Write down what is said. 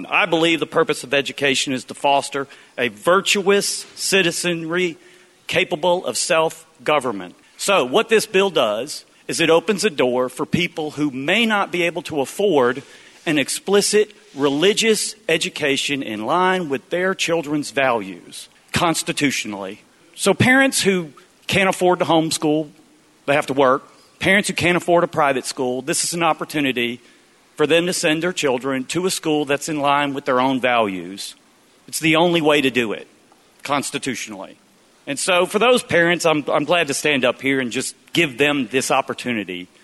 I believe the purpose of education is to foster a virtuous citizenry capable of self-government. So what this bill does is it opens a door for people who may not be able to afford an explicit religious education in line with their children's values constitutionally. So parents who can't afford to homeschool, they have to work. Parents who can't afford a private school, this is an opportunity for them to send their children to a school that's in line with their own values. It's the only way to do it constitutionally. And so for those parents, I'm glad to stand up here and just give them this opportunity